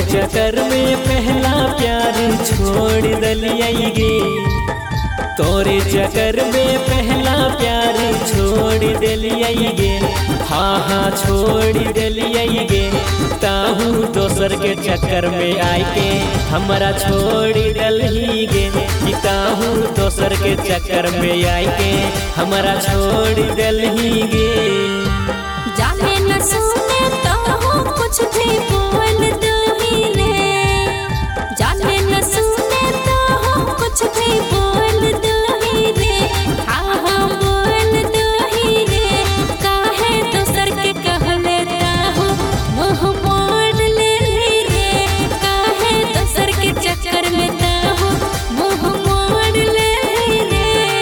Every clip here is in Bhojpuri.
चक्कर में पहला प्यार छोड़ दलियाई गे, तोरे चक्कर में पहला प्यार छोड़ दलियाई गे। हाँ हाँ छोड़ दलियाई गे, ताहू दोसर के चक्कर में आई के हमारा छोड़ दलही गे, कि ताहू दोसर के चक्कर में आई के हमारा छोड़ दलही गे। जाने न सुने तो कुछ भी बोल दो ही रे, जाने न सुने तो कुछ भी बोल दो ही रे। हाँ हाँ बोल दो ही रे, काहे दोसर के कह लेता हूँ मुँह मोड़ ले रे, काहे दोसर के चक्कर में ताहू मुँह मोड़ ले रे।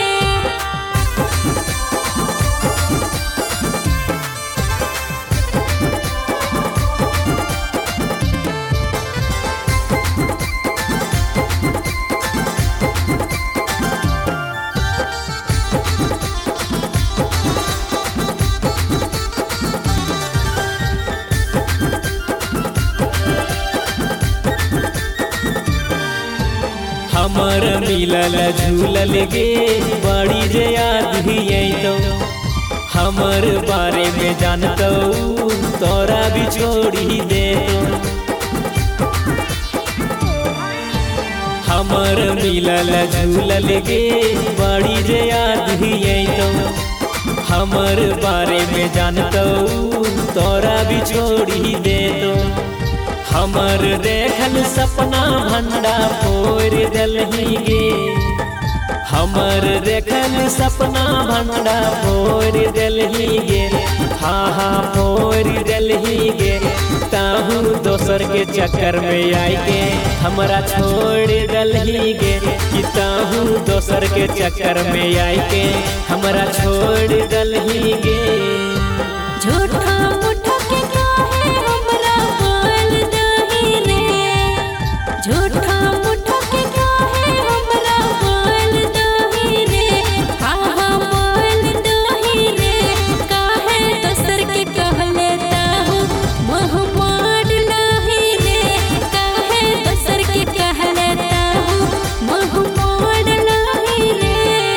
हमर मिलल झूलल गे बड़ी जे याद ही तो, हमर बारे में जानतो तोरा भी छोड़ी दे। हमर मिलल झूलल गे बड़ी जे याद ही तो, हमर बारे में जानतो तोरा भी छोड़ी दे। तो हमर देखल सपना भंडा फोड़ दलही गे, हमर देखल सपना भंडा फोड़ दलही गे। हाँ हाँ फोड़ दलही गे, ताहू दोसर के चक्कर में आई के हमरा छोड़ दलही गे, कि ताहू दोसर के चक्कर में आई के हमरा छोड़ दलही गे। झूठा मुठा के काहे हमरा बोल दही रे, झूठा मुठा के काहे हमरा बोल दही रे। हाँ हाँ बोल दही रे, काहे दोसर के कह लेता हूँ मुँह मोड़ लही रे, काहे दोसर के कह लेता हूँ मुँह मोड़ लही रे।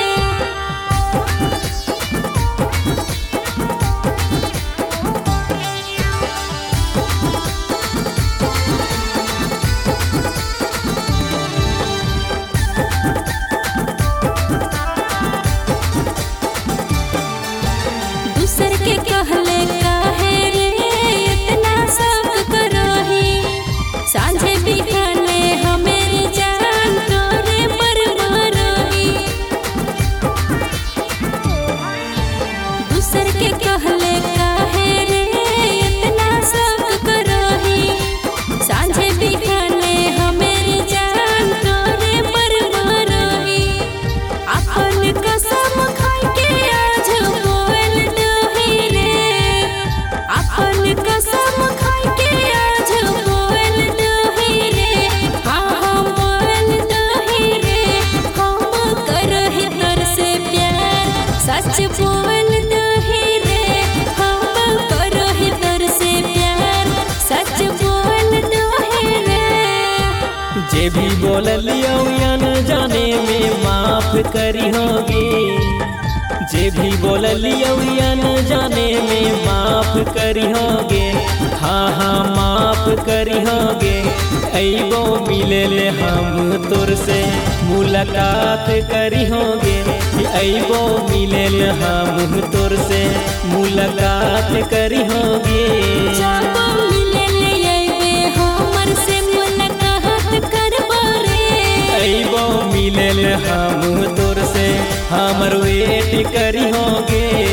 दूसर के कहले काहे रे इतना सब करही, सांझे बिहाने हमेरी जान तोरे पर मरही। दूसर के कहले काहे रे इतना सब करही, सांझे बिहाने हमेरी जान तोरे पर मरही। अपन कसम खाई के आज बोल दही रे, अपन कसम खाई के आज बोल दही रे। हाँ हाँ बोल दही रे, हम करही तर से प्यार सच बोल दही रे, हम करही तर से प्यार सच बोल दही रे। जे भी बोलियो या न जाने में माफ करी होगे, जे भी बोलियो या न जाने में माफ करी होगे। हाँ हाँ माफ करी होगे, अइबो मिले ले हम तोर से मुलाकात करी होगे, अइबो मिले ले हम तोर से मुलाकात करी होगे। जब मिले ले अइबे हमर से मुलाकात करबो रे, अइबो मिले ले हम तोर से हमर वेट करी होगे।